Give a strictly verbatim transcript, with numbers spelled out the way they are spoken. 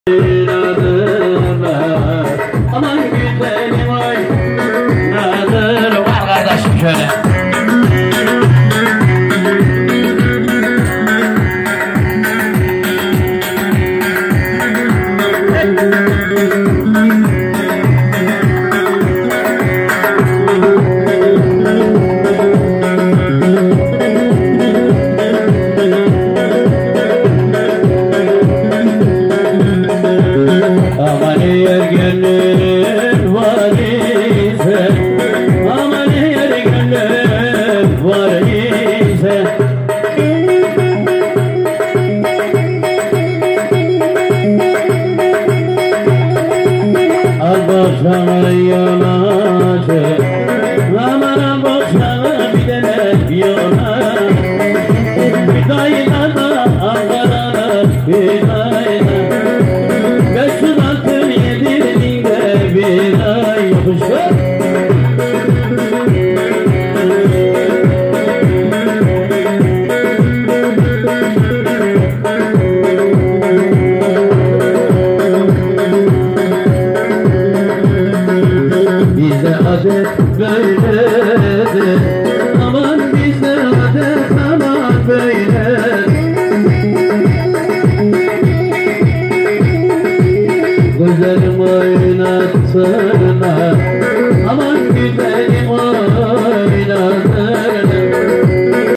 Aman güzelim ay nedir var kardeşim şöyle. Aman yer gönlün var ise, aman yer gönlün var ise, al boşana yanaşı, aman boşana bir tane yana, bir dayına da Ankara'da bir dayına. Beş yüz altı yedirdiğinde bir ay yapışır. Bize adet böyledir, aman bize adet aman böyledir. Güzelim oynatsın